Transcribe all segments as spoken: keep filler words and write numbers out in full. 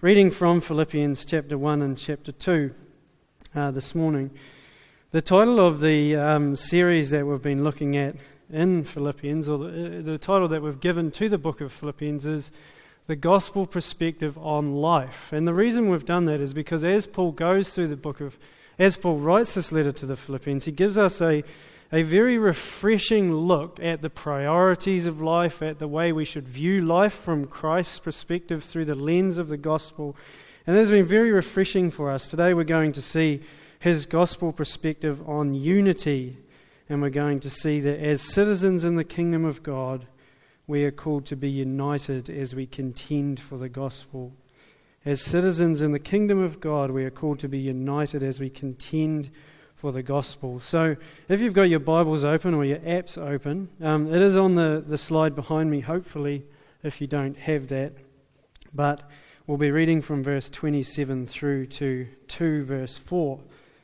reading from Philippians chapter one and chapter two uh, this morning. The title of the um, series that we've been looking at in Philippians, or the, the title that we've given to the book of Philippians, is The Gospel Perspective on Life. And the reason we've done that is because as Paul goes through the book of, as Paul writes this letter to the Philippians, he gives us a A very refreshing look at the priorities of life, at the way we should view life from Christ's perspective through the lens of the gospel. And that has been very refreshing for us. Today we're going to see his gospel perspective on unity. And we're going to see that as citizens in the kingdom of God, we are called to be united as we contend for the gospel. As citizens in the kingdom of God, we are called to be united as we contend for the gospel. So if you've got your Bibles open or your apps open, um, it is on the, the slide behind me, hopefully, if you don't have that. But we'll be reading from verse twenty-seven through to two, verse four.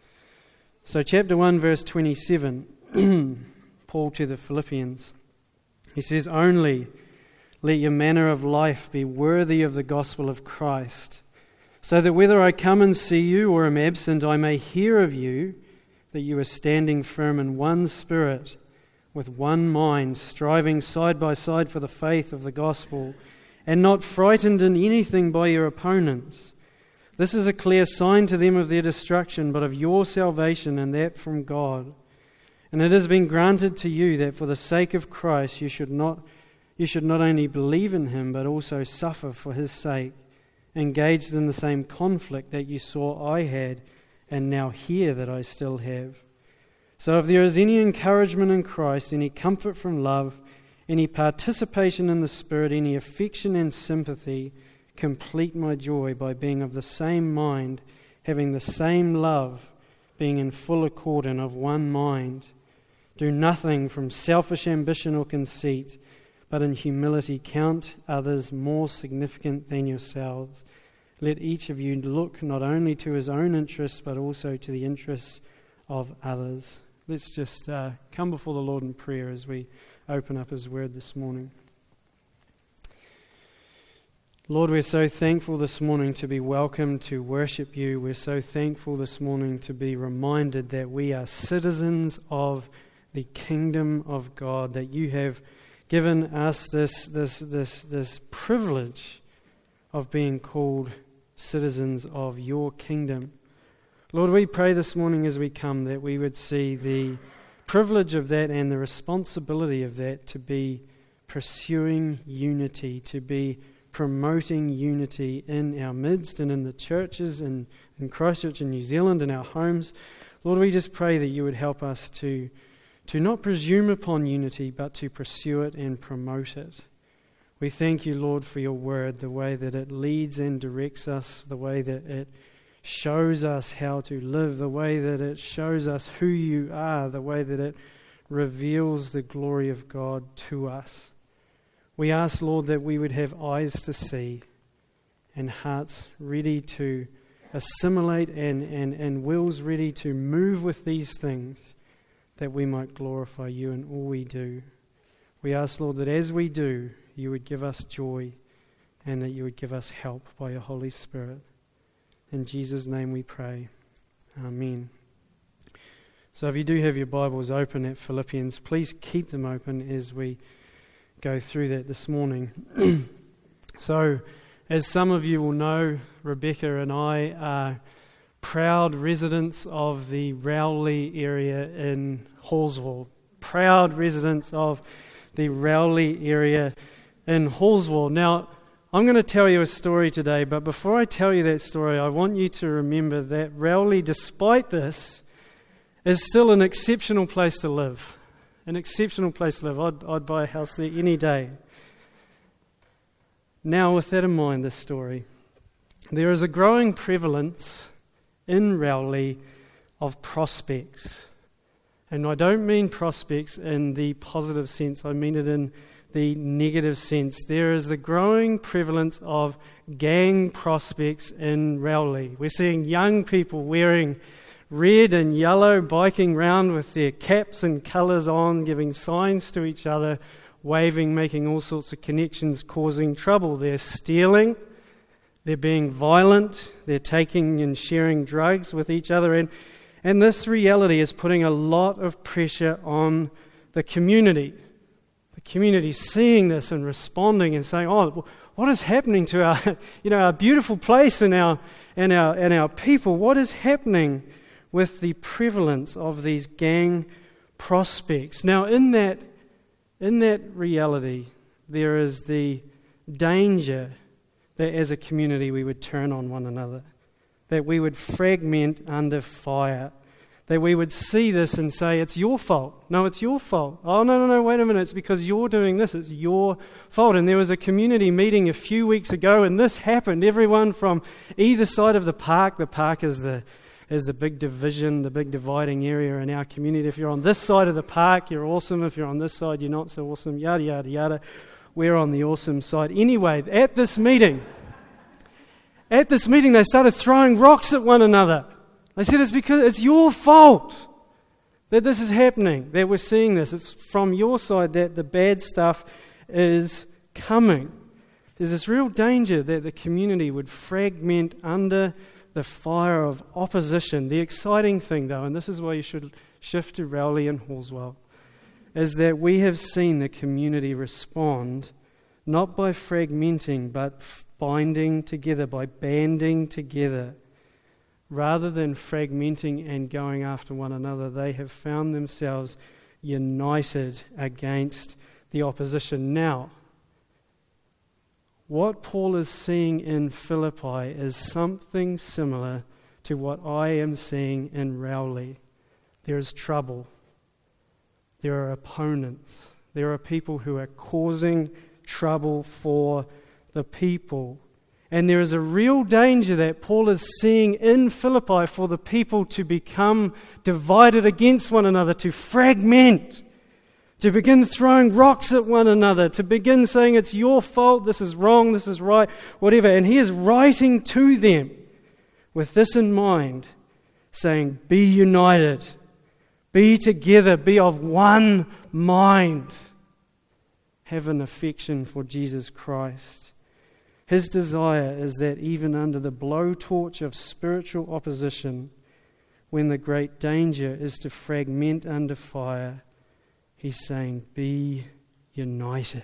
So chapter one, verse twenty-seven, Paul to the Philippians. He says, "Only let your manner of life be worthy of the gospel of Christ, so that whether I come and see you or am absent, I may hear of you, that you are standing firm in one spirit, with one mind, striving side by side for the faith of the gospel, and not frightened in anything by your opponents. This is a clear sign to them of their destruction, but of your salvation, and that from God. And it has been granted to you that for the sake of Christ you should not you should not only believe in him, but also suffer for his sake, engaged in the same conflict that you saw I had, and now hear that I still have. So if there is any encouragement in Christ, any comfort from love, any participation in the Spirit, any affection and sympathy, complete my joy by being of the same mind, having the same love, being in full accord and of one mind. Do nothing from selfish ambition or conceit, but in humility count others more significant than yourselves. Let each of you look not only to his own interests, but also to the interests of others." Let's just uh, come before the Lord in prayer as we open up his word this morning. Lord, we're so thankful this morning to be welcomed to worship you. We're so thankful this morning to be reminded that we are citizens of the kingdom of God, that you have given us this, this, this, this privilege of being called citizens of your kingdom. Lord, we pray this morning as we come that we would see the privilege of that and the responsibility of that to be pursuing unity, to be promoting unity in our midst and in the churches and in Christchurch and New Zealand and our homes. Lord, we just pray that you would help us to, to not presume upon unity, but to pursue it and promote it. We thank you, Lord, for your word, the way that it leads and directs us, the way that it shows us how to live, the way that it shows us who you are, the way that it reveals the glory of God to us. We ask, Lord, that we would have eyes to see and hearts ready to assimilate and, and, and wills ready to move with these things, that we might glorify you in all we do. We ask, Lord, that as we do, you would give us joy and that you would give us help by your Holy Spirit. In Jesus' name we pray. Amen. So if you do have your Bibles open at Philippians, please keep them open as we go through that this morning. So, as some of you will know, Rebecca and I are proud residents of the Rowley area in Hallswell. Proud residents of the Rowley area in Hallswell. Now, I'm going to tell you a story today, but before I tell you that story, I want you to remember that Rowley, despite this, is still an exceptional place to live. An exceptional place to live. I'd, I'd buy a house there any day. Now, with that in mind, this story, there is a growing prevalence in Rowley of prospects. And I don't mean prospects in the positive sense, I mean it in the negative sense. There is the growing prevalence of gang prospects in Rowley. We're seeing young people wearing red and yellow, biking round with their caps and colours on, giving signs to each other, waving, making all sorts of connections, causing trouble. They're stealing, They're being violent. They're taking and sharing drugs with each other. And, and this reality is putting a lot of pressure on the community. The community seeing this and responding and saying, oh, what is happening to our, you know, our beautiful place and our, and our, and our people? What is happening with the prevalence of these gang prospects? Now, in that, in that reality, there is the danger that as a community we would turn on one another, that we would fragment under fire, that we would see this and say, it's your fault. No, it's your fault. Oh, no, no, no, wait a minute. It's because you're doing this. It's your fault. And there was a community meeting a few weeks ago, and this happened. Everyone from either side of the park, the park is the is the big division, the big dividing area in our community. If you're on this side of the park, you're awesome. If you're on this side, you're not so awesome, yada, yada, yada. We're on the awesome side. Anyway, at this meeting, at this meeting, they started throwing rocks at one another. They said, it's because it's your fault that this is happening, that we're seeing this. It's from your side that the bad stuff is coming. There's this real danger that the community would fragment under the fire of opposition. The exciting thing, though, and this is why you should shift to Rowley and Halswell, is that we have seen the community respond not by fragmenting, but binding together, by banding together. Rather than fragmenting and going after one another, they have found themselves united against the opposition. Now, what Paul is seeing in Philippi is something similar to what I am seeing in Rowley. There is trouble. There are opponents. There are people who are causing trouble for the people. And there is a real danger that Paul is seeing in Philippi for the people to become divided against one another, to fragment, to begin throwing rocks at one another, to begin saying it's your fault, this is wrong, this is right, whatever. And he is writing to them with this in mind, saying, be united, be together, be of one mind, have an affection for Jesus Christ. His desire is that even under the blowtorch of spiritual opposition, when the great danger is to fragment under fire, he's saying, be united.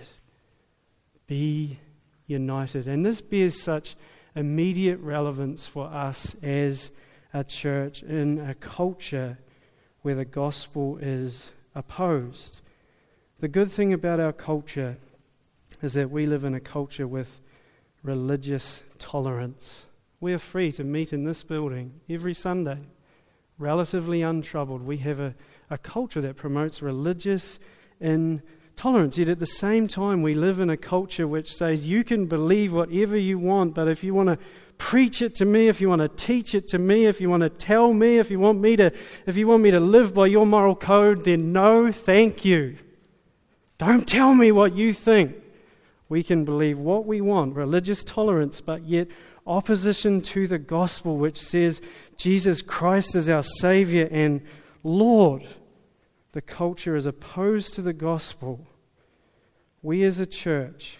Be united. And this bears such immediate relevance for us as a church in a culture where the gospel is opposed. The good thing about our culture is that we live in a culture with religious tolerance. We are free to meet in this building every Sunday, relatively untroubled. We have a, a culture that promotes religious intolerance. Yet at the same time, we live in a culture which says you can believe whatever you want, but if you want to preach it to me, if you want to teach it to me, if you want to tell me, if you want me to, if you want me to live by your moral code, then no, thank you. Don't tell me what you think. We can believe what we want, religious tolerance, but yet opposition to the gospel, which says Jesus Christ is our Savior and Lord. The culture is opposed to the gospel. We as a church,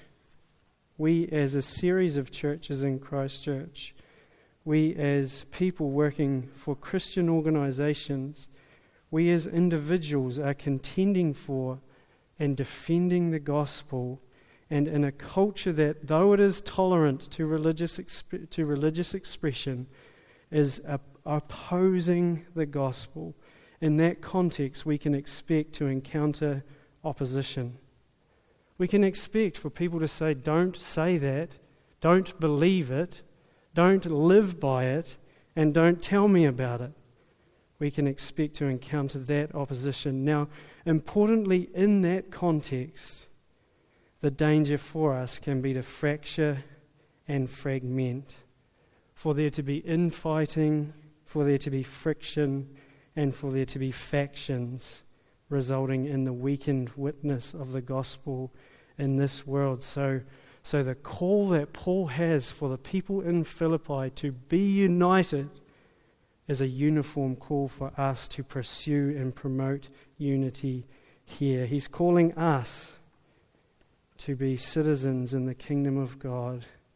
we as a series of churches in Christchurch, we as people working for Christian organizations, we as individuals are contending for and defending the gospel. And in a culture that, though it is tolerant to religious exp- to religious expression, is op- opposing the gospel, in that context we can expect to encounter opposition. We can expect for people to say, don't say that, don't believe it, don't live by it, and don't tell me about it. We can expect to encounter that opposition. Now, importantly, in that context, the danger for us can be to fracture and fragment, for there to be infighting, for there to be friction, and for there to be factions, resulting in the weakened witness of the gospel in this world. So, so the call that Paul has for the people in Philippi to be united is a uniform call for us to pursue and promote unity here. He's calling us to be citizens in the kingdom of God,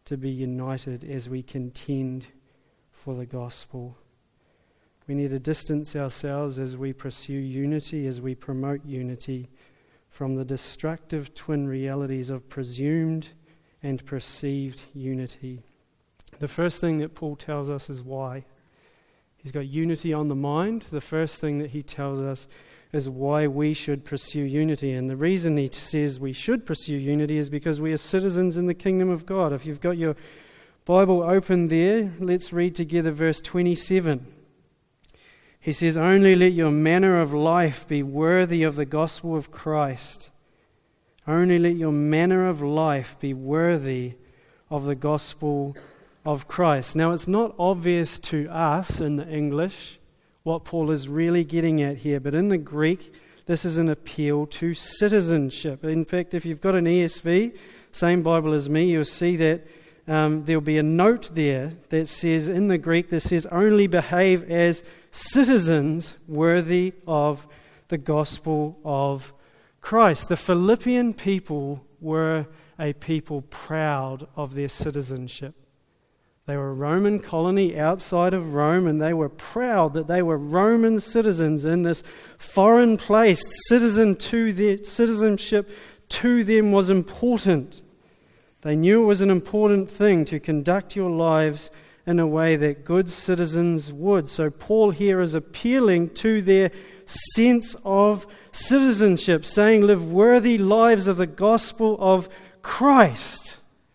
to be united as we contend for the gospel. We need to distance ourselves as we pursue unity, as we promote unity, from the destructive twin realities of presumed and perceived unity. The first thing that Paul tells us is why. He's got unity on the mind. The first thing that he tells us is why we should pursue unity. And the reason he says we should pursue unity is because we are citizens in the kingdom of God. If you've got your Bible open there, let's read together verse twenty-seven. He says, "Only let your manner of life be worthy of the gospel of Christ." Only let your manner of life be worthy of the gospel of Christ. Now, it's not obvious to us in the English what Paul is really getting at here, but in the Greek, this is an appeal to citizenship. In fact, if you've got an E S V, same Bible as me, you'll see that um, there'll be a note there that says, in the Greek, that says, "Only behave as citizens worthy of the gospel of Christ." The Philippian people were a people proud of their citizenship. They were a Roman colony outside of Rome, and they were proud that they were Roman citizens in this foreign place. Citizen to their citizenship to them was important. They knew it was an important thing to conduct your lives in a way that good citizens would. So Paul here is appealing to their sense of citizenship, saying, live worthy lives of the gospel of Christ.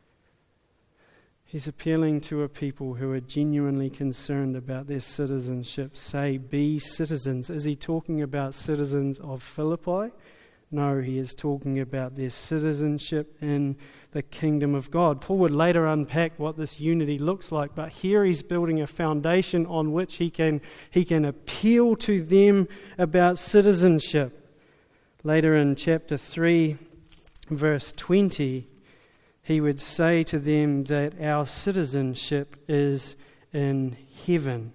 He's appealing to a people who are genuinely concerned about their citizenship. Say, be citizens. Is he talking about citizens of Philippi? No, he is talking about their citizenship in the kingdom of God. Paul would later unpack what this unity looks like, but here he's building a foundation on which he can, he can appeal to them about citizenship. Later in chapter three, verse twenty, he would say to them that our citizenship is in heaven.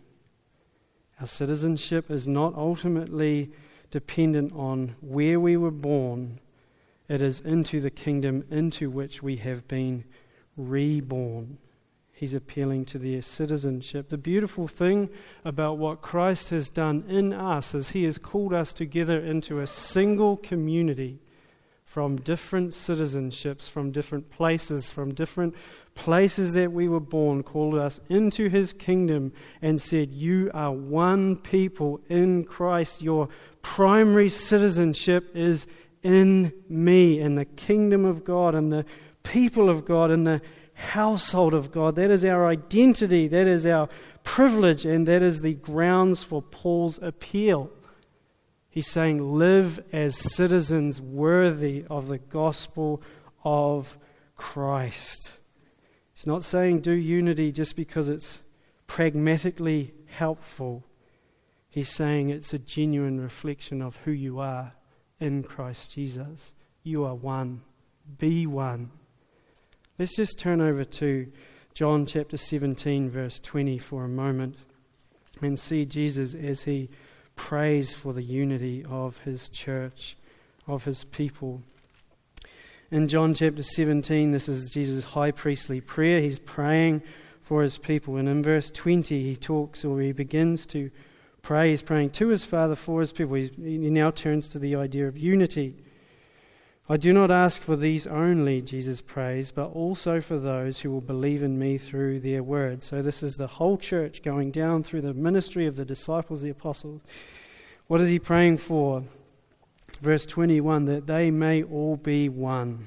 Our citizenship is not ultimately dependent on where we were born. It is into the kingdom into which we have been reborn. He's appealing to their citizenship. The beautiful thing about what Christ has done in us is he has called us together into a single community from different citizenships, from different places, from different places that we were born, called us into his kingdom and said, you are one people in Christ. Your primary citizenship is in me, in the kingdom of God, in the people of God, in the household of God. That is our identity, that is our privilege, and that is the grounds for Paul's appeal. He's saying, live as citizens worthy of the gospel of Christ. He's not saying do unity just because it's pragmatically helpful. He's saying it's a genuine reflection of who you are in Christ Jesus. You are one. Be one. Let's just turn over to John chapter seventeen, verse twenty for a moment and see Jesus as he prays for the unity of his church, of his people. In John chapter seventeen, this is Jesus' high priestly prayer. He's praying for his people. And in verse twenty, he talks, or he begins to pray. He's praying to his Father for his people. He's, he now turns to the idea of unity. I do not ask for these only, Jesus prays, but also for those who will believe in me through their word. So this is the whole church going down through the ministry of the disciples, the apostles. What is he praying for? Verse twenty-one, that they may all be one.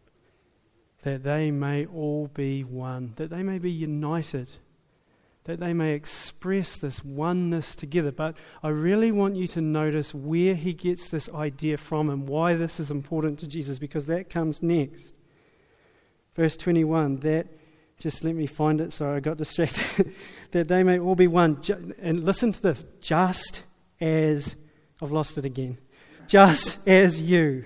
That they may all be one. That they may be united. That they may express this oneness together. But I really want you to notice where he gets this idea from and why this is important to Jesus, because that comes next. Verse twenty-one, that, just let me find it, sorry I got distracted. That they may all be one. And listen to this, just as, I've lost it again, just as you,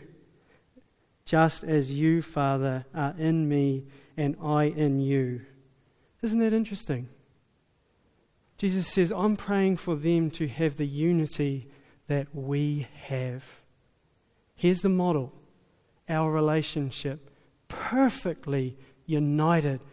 just as you, Father, are in me and I in you. Isn't that interesting? Jesus says, I'm praying for them to have the unity that we have. Here's the model. Our relationship, perfectly united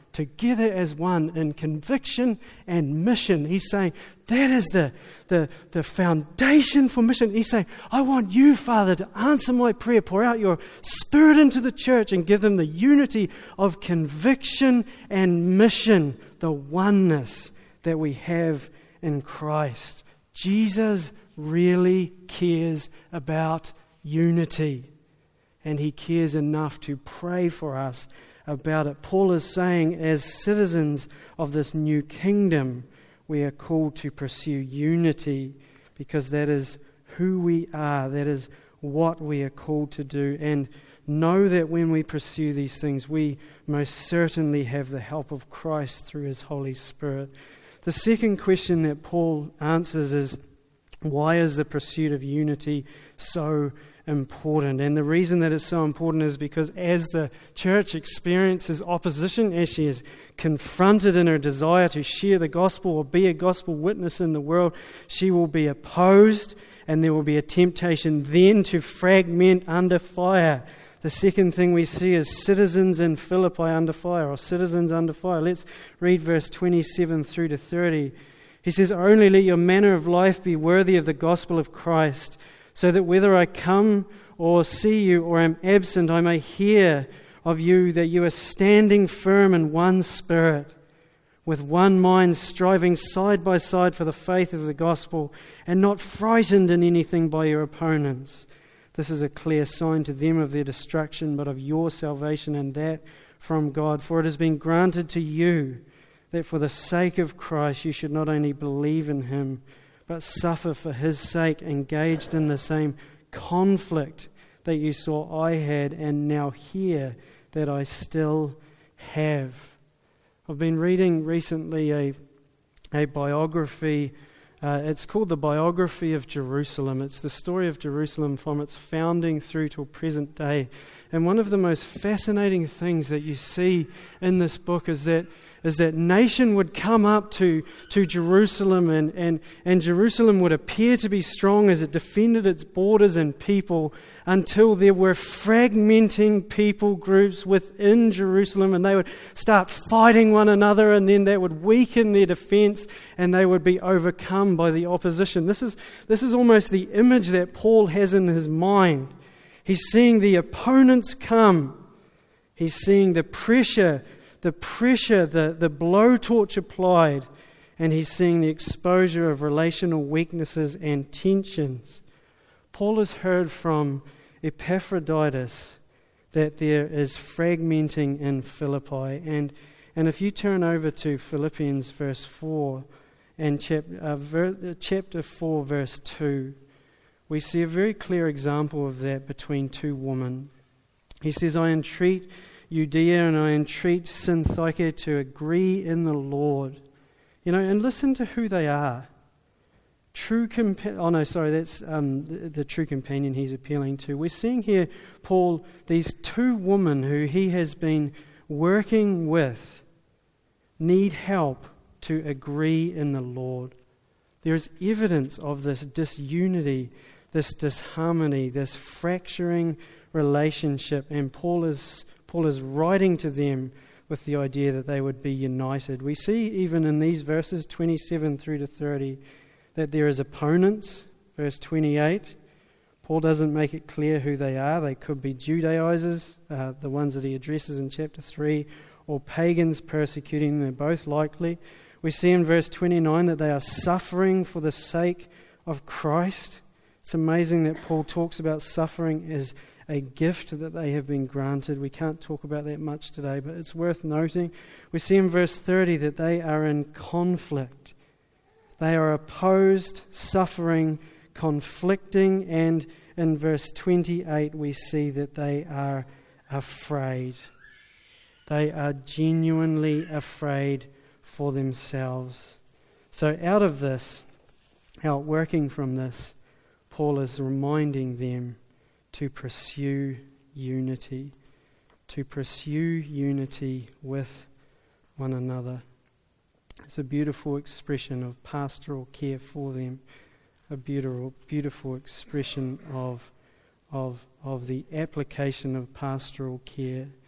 together as one in conviction and mission. He's saying that is the, the, the foundation for mission. He's saying, I want you, Father, to answer my prayer, pour out your Spirit into the church and give them the unity of conviction and mission, the oneness that we have in Christ. Jesus really cares about unity, and he cares enough to pray for us about it. Paul is saying, as citizens of this new kingdom, we are called to pursue unity, because that is who we are, that is what we are called to do. And know that when we pursue these things, we most certainly have the help of Christ through his Holy Spirit. The second question that Paul answers is, why is the pursuit of unity so important? And the reason that it's so important is because as the church experiences opposition, as she is confronted in her desire to share the gospel or be a gospel witness in the world, she will be opposed, and there will be a temptation then to fragment under fire. The second thing we see is citizens in Philippi under fire, or citizens under fire. Let's read verse twenty-seven through to thirty. He says, only let your manner of life be worthy of the gospel of Christ, so that whether I come or see you or am absent, I may hear of you that you are standing firm in one spirit, with one mind, striving side by side for the faith of the gospel, and not frightened in anything by your opponents. This is a clear sign to them of their destruction, but of your salvation, and that from God. For it has been granted to you that for the sake of Christ you should not only believe in him, but suffer for his sake, engaged in the same conflict that you saw I had, and now hear that I still have. I've been reading recently a, a biography. Uh, it's called The Biography of Jerusalem. It's the story of Jerusalem from its founding through till present day. And one of the most fascinating things that you see in this book is that is that nation would come up to, to Jerusalem, and, and, and Jerusalem would appear to be strong as it defended its borders and people, until there were fragmenting people groups within Jerusalem, and they would start fighting one another, and then that would weaken their defense, and they would be overcome by the opposition. This is, this is almost the image that Paul has in his mind. He's seeing the opponents come. He's seeing the pressure The pressure, the, the blowtorch applied, and he's seeing the exposure of relational weaknesses and tensions. Paul has heard from Epaphroditus that there is fragmenting in Philippi. And, and if you turn over to Philippians verse four and chap, uh, ver, chapter four verse two, we see a very clear example of that between two women. He says, I entreat Judea, and I entreat Syntyche to agree in the Lord. You know, and listen to who they are. True compa- Oh no, sorry, that's um, the, the true companion he's appealing to. We're seeing here, Paul, these two women who he has been working with need help to agree in the Lord. There is evidence of this disunity, this disharmony, this fracturing relationship, and Paul is Paul is writing to them with the idea that they would be united. We see even in these verses twenty-seven through to thirty that there is opponents. Verse twenty-eight, Paul doesn't make it clear who they are. They could be Judaizers, uh, the ones that he addresses in chapter three, or pagans persecuting them. They're both likely. We see in verse twenty-nine that they are suffering for the sake of Christ. It's amazing that Paul talks about suffering as a gift that they have been granted. We can't talk about that much today, but it's worth noting. We see in verse thirty that they are in conflict. They are opposed, suffering, conflicting, and in verse twenty-eight we see that they are afraid. They are genuinely afraid for themselves. So out of this, outworking from this, Paul is reminding them to pursue unity, to pursue unity with one another. It's a beautiful expression of pastoral care for them, a beautiful, beautiful expression of, of, of the application of pastoral care.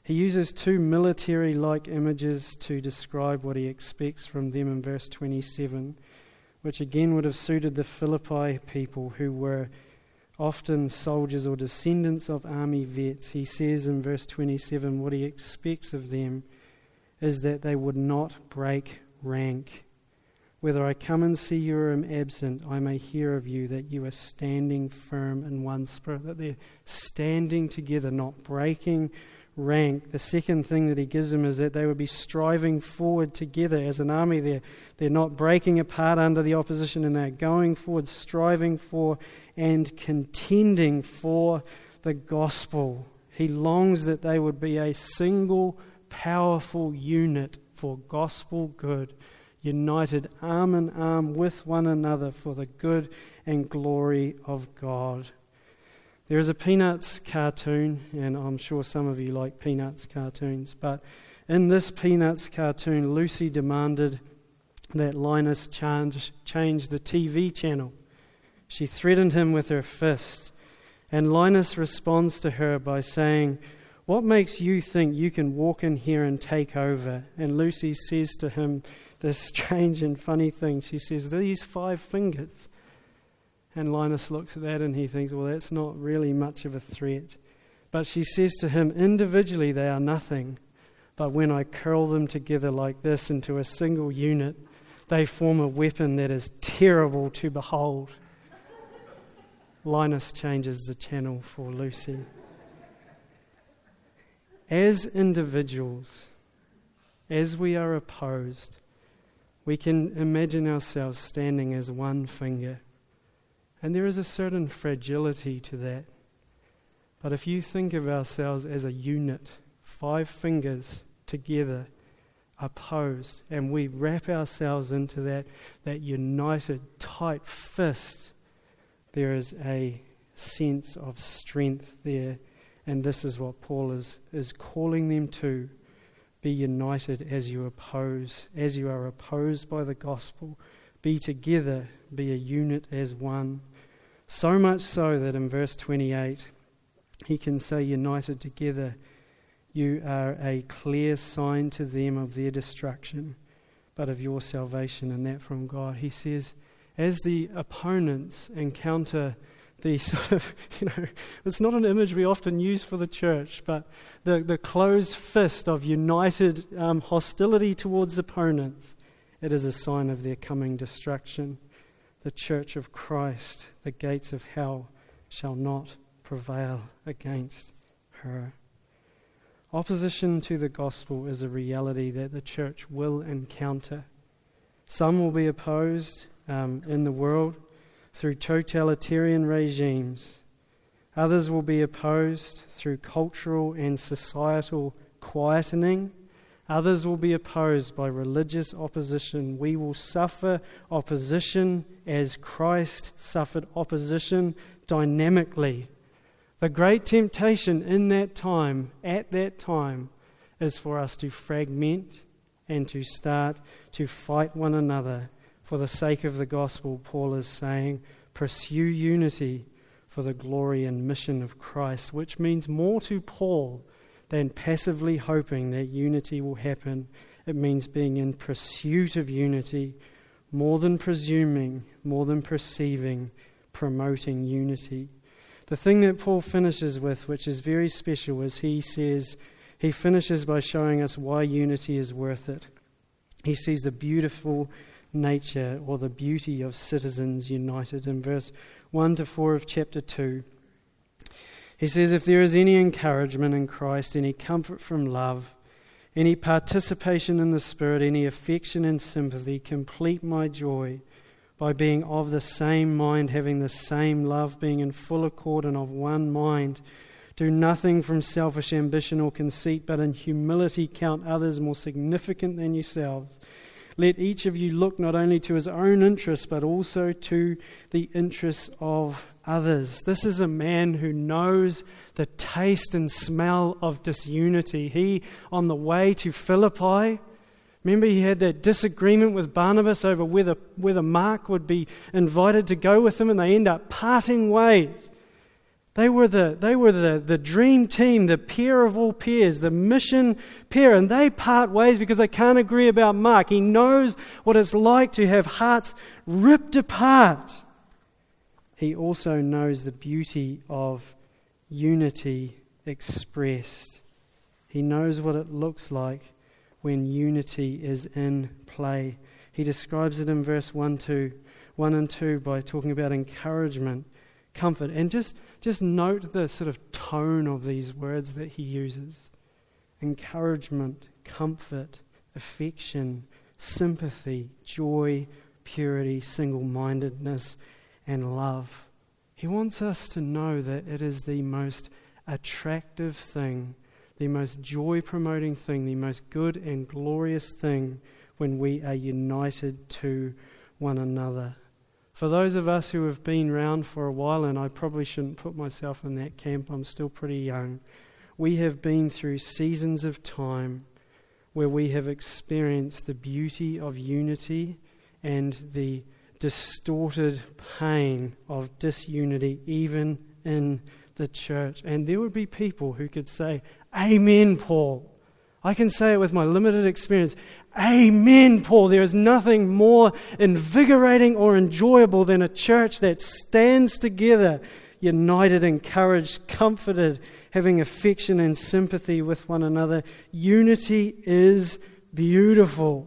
He uses two military-like images to describe what he expects from them in verse twenty-seven, which again would have suited the Philippi people who were often soldiers or descendants of army vets. He says in verse twenty-seven what he expects of them is that they would not break rank. Whether I come and see you or am absent, I may hear of you that you are standing firm in one spirit, that they're standing together, not breaking rank. The second thing that he gives them is that they would be striving forward together as an army. They're, they're not breaking apart under the opposition, and they're going forward, striving for and contending for the gospel. He longs that they would be a single, powerful unit for gospel good, united arm in arm with one another for the good and glory of God. There is a Peanuts cartoon, and I'm sure some of you like Peanuts cartoons, but in this Peanuts cartoon, Lucy demanded that Linus change, change the T V channel. She threatened him with her fist, and Linus responds to her by saying, "What makes you think you can walk in here and take over?" And Lucy says to him this strange and funny thing. She says, "These five fingers." And Linus looks at that and he thinks, well, that's not really much of a threat. But she says to him, individually they are nothing. But when I curl them together like this into a single unit, they form a weapon that is terrible to behold. Linus changes the channel for Lucy. As individuals, as we are opposed, we can imagine ourselves standing as one finger. And there is a certain fragility to that. But if you think of ourselves as a unit, five fingers together, opposed, and we wrap ourselves into that, that united, tight fist, there is a sense of strength there. And this is what Paul is, is calling them to. Be united as you oppose, as you are opposed by the gospel. Be together, be a unit as one. So much so that in verse twenty-eight, he can say, united together, you are a clear sign to them of their destruction, but of your salvation, and that from God. He says, as the opponents encounter the sort of, you know, it's not an image we often use for the church, but the, the closed fist of united um, hostility towards opponents, it is a sign of their coming destruction. The church of Christ, the gates of hell shall not prevail against her. Opposition to the gospel is a reality that the church will encounter. Some will be opposed um, in the world through totalitarian regimes. Others will be opposed through cultural and societal quietening. Others will be opposed by religious opposition. We will suffer opposition as Christ suffered opposition dynamically. The great temptation in that time, at that time, is for us to fragment and to start to fight one another. For the sake of the gospel, Paul is saying, pursue unity for the glory and mission of Christ, which means more to Paul than passively hoping that unity will happen. It means being in pursuit of unity, more than presuming, more than perceiving, promoting unity. The thing that Paul finishes with, which is very special, is he says, he finishes by showing us why unity is worth it. He sees the beautiful nature or the beauty of citizens united in verse one to four of chapter two. He says, if there is any encouragement in Christ, any comfort from love, any participation in the Spirit, any affection and sympathy, complete my joy by being of the same mind, having the same love, being in full accord and of one mind. Do nothing from selfish ambition or conceit, but in humility count others more significant than yourselves. Let each of you look not only to his own interests, but also to the interests of others. This is a man who knows the taste and smell of disunity. He, on the way to Philippi, remember he had that disagreement with Barnabas over whether, whether Mark would be invited to go with him, and they end up parting ways. They were the they were the, the dream team, the pair of all pairs, the mission pair, and they part ways because they can't agree about Mark. He knows what it's like to have hearts ripped apart. He also knows the beauty of unity expressed. He knows what it looks like when unity is in play. He describes it in verse one, two, one and two by talking about encouragement, comfort, and just, just note the sort of tone of these words that he uses. Encouragement, comfort, affection, sympathy, joy, purity, single-mindedness, and love. He wants us to know that it is the most attractive thing, the most joy-promoting thing, the most good and glorious thing when we are united to one another. For those of us who have been around for a while, and I probably shouldn't put myself in that camp, I'm still pretty young, we have been through seasons of time where we have experienced the beauty of unity and the distorted pain of disunity, even in the church. And there would be people who could say, "Amen, Paul." I can say it with my limited experience. Amen, Paul. There is nothing more invigorating or enjoyable than a church that stands together, united, encouraged, comforted, having affection and sympathy with one another. Unity is beautiful.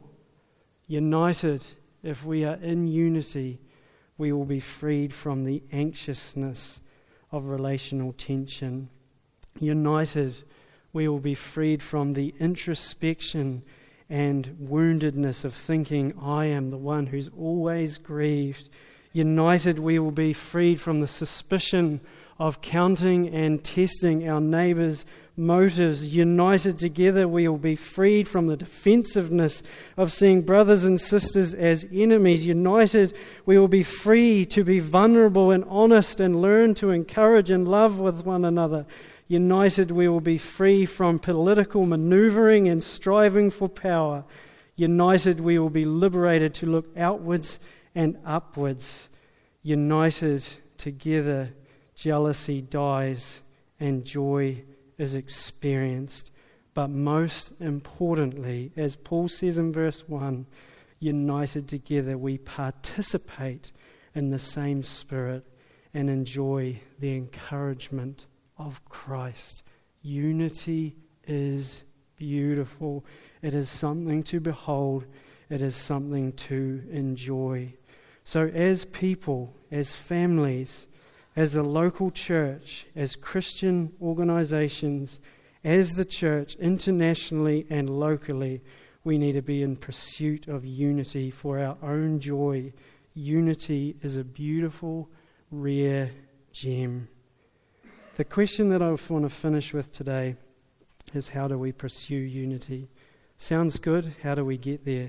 United, if we are in unity, we will be freed from the anxiousness of relational tension. United, we will be freed from the introspection and woundedness of thinking, I am the one who's always grieved. United, we will be freed from the suspicion of counting and testing our neighbours' motives. United together, we will be freed from the defensiveness of seeing brothers and sisters as enemies. United, we will be free to be vulnerable and honest and learn to encourage and love with one another. United, we will be free from political maneuvering and striving for power. United, we will be liberated to look outwards and upwards. United together, jealousy dies and joy is experienced. But most importantly, as Paul says in verse one, united together, we participate in the same Spirit and enjoy the encouragement of Christ. Unity is beautiful. It is something to behold. It is something to enjoy. So as people, as families, as the local church, as Christian organizations, as the church internationally and locally, we need to be in pursuit of unity for our own joy. Unity is a beautiful, rare gem. The question that I want to finish with today is, how do we pursue unity? Sounds good. How do we get there?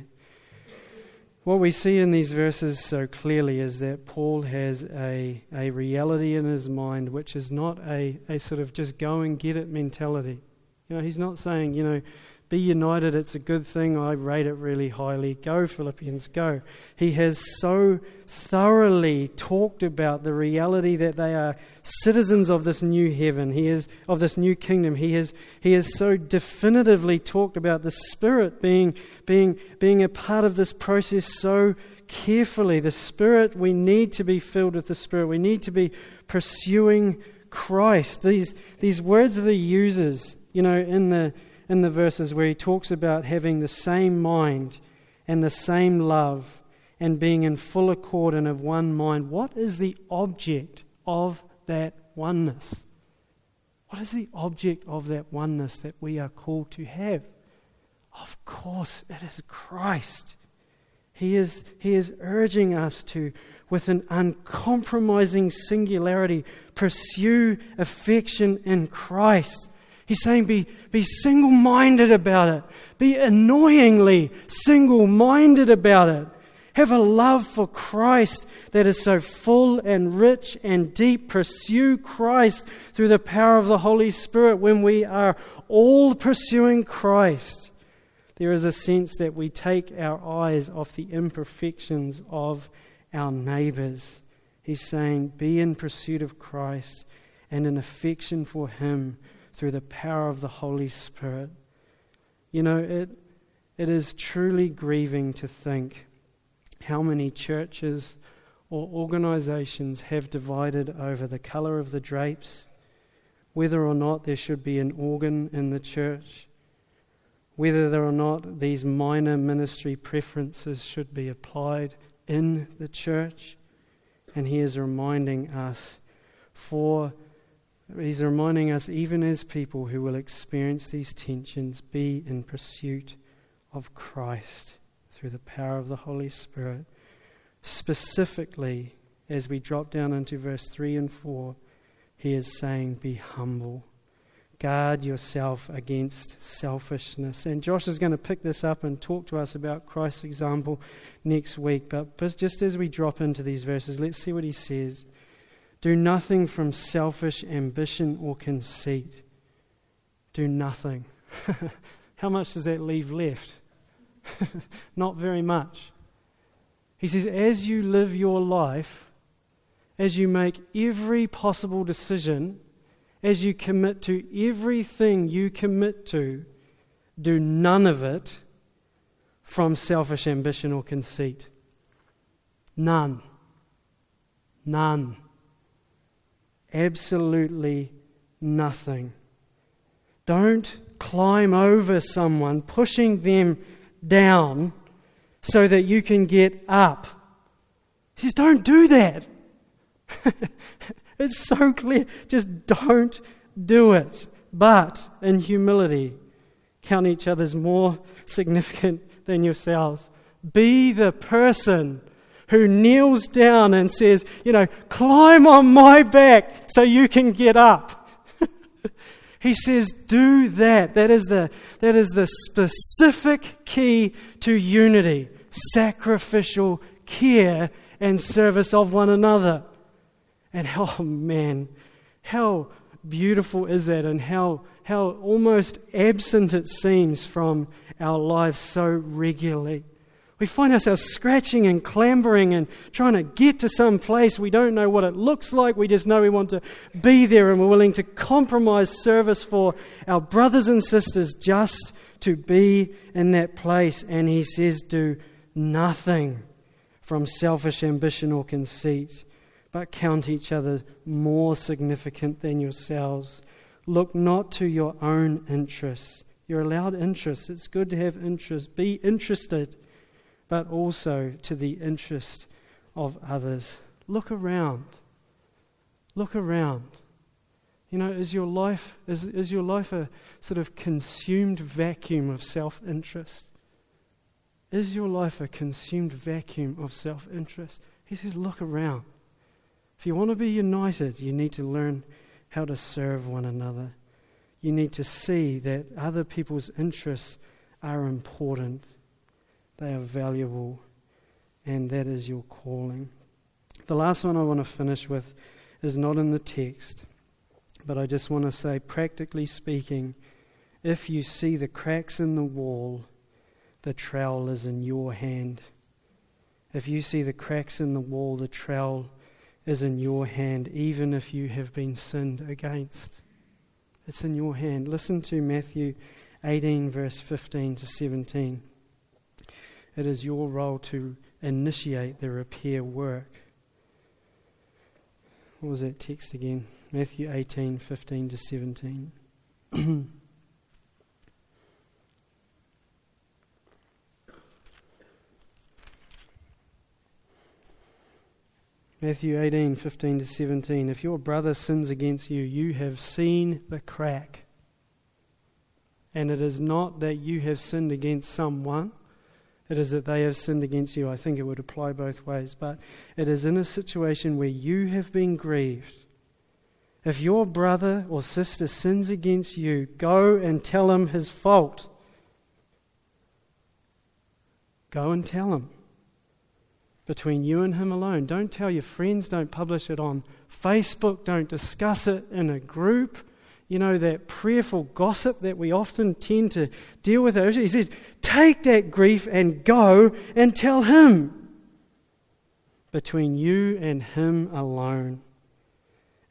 What we see in these verses so clearly is that Paul has a, a reality in his mind which is not a, a sort of just go and get it mentality. You know, he's not saying, you know, be united, it's a good thing, I rate it really highly. Go, Philippians, go. He has so thoroughly talked about the reality that they are citizens of this new heaven. He is of this new kingdom. He has he has so definitively talked about the Spirit being being being a part of this process so carefully. The Spirit, we need to be filled with the Spirit. We need to be pursuing Christ. These these words that he uses, you know, in the in the verses where he talks about having the same mind and the same love and being in full accord and of one mind. What is the object of that oneness? What is the object of that oneness that we are called to have? Of course, it is Christ. He is, he is urging us to, with an uncompromising singularity, pursue affection in Christ. He's saying be, be single-minded about it. Be annoyingly single-minded about it. Have a love for Christ that is so full and rich and deep. Pursue Christ through the power of the Holy Spirit. When we are all pursuing Christ, there is a sense that we take our eyes off the imperfections of our neighbours. He's saying, be in pursuit of Christ and an affection for Him through the power of the Holy Spirit. You know, it it is truly grieving to think how many churches or organizations have divided over the color of the drapes, whether or not there should be an organ in the church, whether or not these minor ministry preferences should be applied in the church. And He is reminding us, for He's reminding us, even as people who will experience these tensions, be in pursuit of Christ through the power of the Holy Spirit. Specifically, as we drop down into verse three and four, He is saying, be humble. Guard yourself against selfishness. And Josh is going to pick this up and talk to us about Christ's example next week. But just as we drop into these verses, let's see what he says. Do nothing from selfish ambition or conceit. Do nothing. How much does that leave left? Not very much. He says, as you live your life, as you make every possible decision, as you commit to everything you commit to, do none of it from selfish ambition or conceit. None. None. Absolutely nothing. Don't climb over someone, pushing them down so that you can get up. He says, don't do that. It's so clear. Just don't do it. But in humility, count each other as more significant than yourselves. Be the person who kneels down and says, you know, climb on my back so you can get up. He says, do that. That is the, that is the specific key to unity. Sacrificial care and service of one another. And how, oh man, how beautiful is that, and how how almost absent it seems from our lives so regularly. We find ourselves scratching and clambering and trying to get to some place. We don't know what it looks like. We just know we want to be there, and we're willing to compromise service for our brothers and sisters just to be in that place. And he says, do nothing from selfish ambition or conceit, but count each other more significant than yourselves. Look not to your own interests. You're allowed interests. It's good to have interests. Be interested, but also to the interest of others. Look around. Look around. You know, is your life is, is your life a sort of consumed vacuum of self-interest? Is your life a consumed vacuum of self-interest? He says, look around. If you want to be united, you need to learn how to serve one another. You need to see that other people's interests are important. They are valuable, and that is your calling. The last one I want to finish with is not in the text, but I just want to say, practically speaking, if you see the cracks in the wall, the trowel is in your hand. If you see the cracks in the wall, the trowel is in your hand, even if you have been sinned against. It's in your hand. Listen to Matthew eighteen, verse fifteen to seventeen. It is your role to initiate the repair work. What was that text again? Matthew eighteen, fifteen to seventeen. Matthew eighteen, fifteen to seventeen. If your brother sins against you, you have seen the crack. And it is not that you have sinned against someone. It is that they have sinned against you. I think it would apply both ways. But it is in a situation where you have been grieved. If your brother or sister sins against you, go and tell him his fault. Go and tell him. Between you and him alone. Don't tell your friends. Don't publish it on Facebook. Don't discuss it in a group. You know, that prayerful gossip that we often tend to deal with. He says, take that grief and go and tell him. Between you and him alone.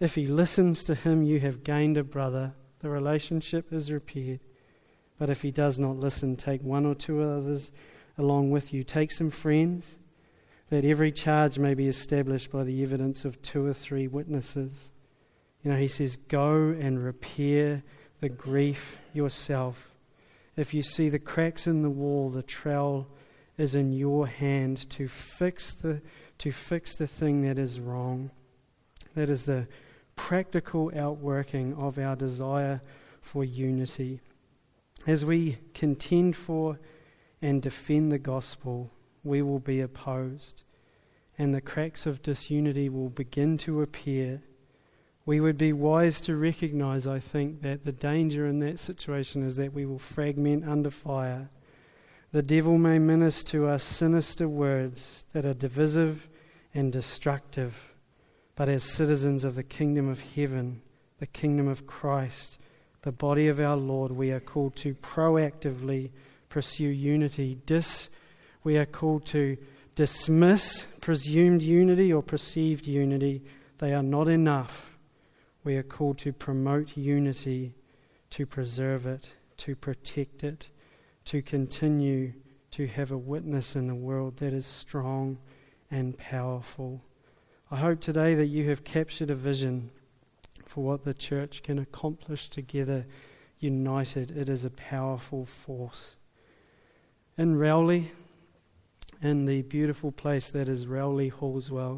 If he listens to him, you have gained a brother. The relationship is repaired. But if he does not listen, take one or two others along with you. Take some friends, that every charge may be established by the evidence of two or three witnesses. You know, he says, go and repair the grief yourself. If you see the cracks in the wall, the trowel is in your hand to fix the to fix the thing that is wrong. That is the practical outworking of our desire for unity. As we contend for and defend the gospel, we will be opposed, and the cracks of disunity will begin to appear. We would be wise to recognize, I think, that the danger in that situation is that we will fragment under fire. The devil may minister to us sinister words that are divisive and destructive, but as citizens of the kingdom of heaven, the kingdom of Christ, the body of our Lord, we are called to proactively pursue unity. Dis, we are called to dismiss presumed unity or perceived unity. They are not enough. We are called to promote unity, to preserve it, to protect it, to continue to have a witness in the world that is strong and powerful. I hope today that you have captured a vision for what the church can accomplish together, united. It is a powerful force. In Rowley, in the beautiful place that is Rowley Hallswell,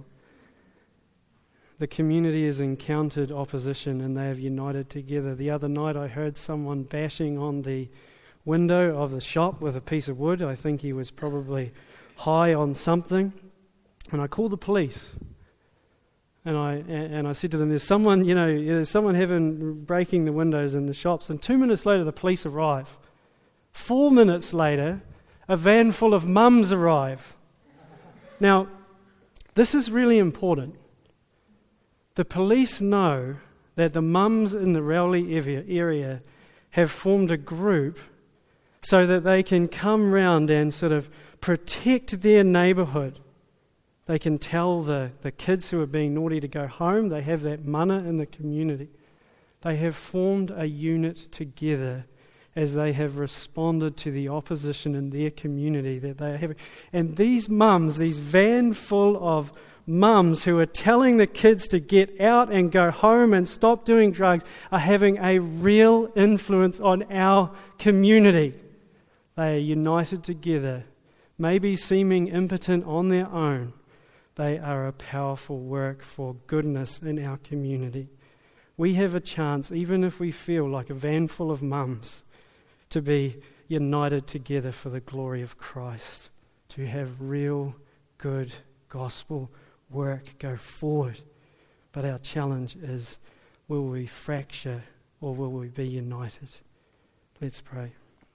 the community has encountered opposition and they have united together. The other night I heard someone bashing on the window of the shop with a piece of wood. I think he was probably high on something. And I called the police. And I and I said to them, there's someone, you know, there's someone having breaking the windows in the shops. And two minutes later, the police arrive. Four minutes later, a van full of mums arrive. Now, this is really important. The police know that the mums in the Rowley area have formed a group so that they can come round and sort of protect their neighbourhood. They can tell the, the kids who are being naughty to go home. They have that mana in the community. They have formed a unit together as they have responded to the opposition in their community that they are having. And these mums, these van full of mums who are telling the kids to get out and go home and stop doing drugs, are having a real influence on our community. They are united together, maybe seeming impotent on their own. They are a powerful work for goodness in our community. We have a chance, even if we feel like a van full of mums, to be united together for the glory of Christ, to have real, good gospel work go forward. But our challenge is, will we fracture or will we be united? Let's pray.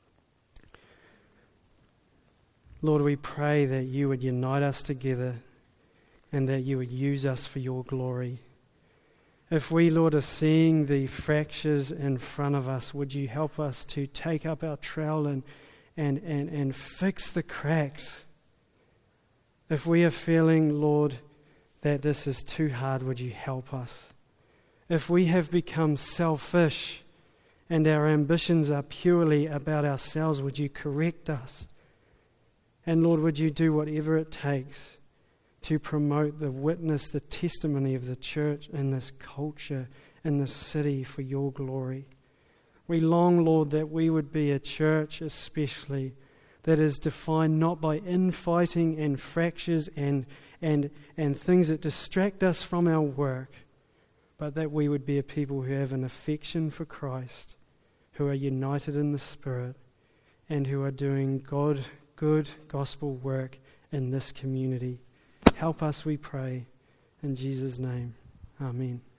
Lord, we pray that you would unite us together and that you would use us for your glory. If we, Lord, are seeing the fractures in front of us, would you help us to take up our trowel and, and, and, and fix the cracks? If we are feeling, Lord, that this is too hard, would you help us? If we have become selfish and our ambitions are purely about ourselves, would you correct us? And Lord, would you do whatever it takes to promote the witness, the testimony of the church in this culture, in this city for your glory. We long, Lord, that we would be a church especially that is defined not by infighting and fractures and, and, and things that distract us from our work, but that we would be a people who have an affection for Christ, who are united in the Spirit, and who are doing God, good gospel work in this community. Help us, we pray, in Jesus' name. Amen.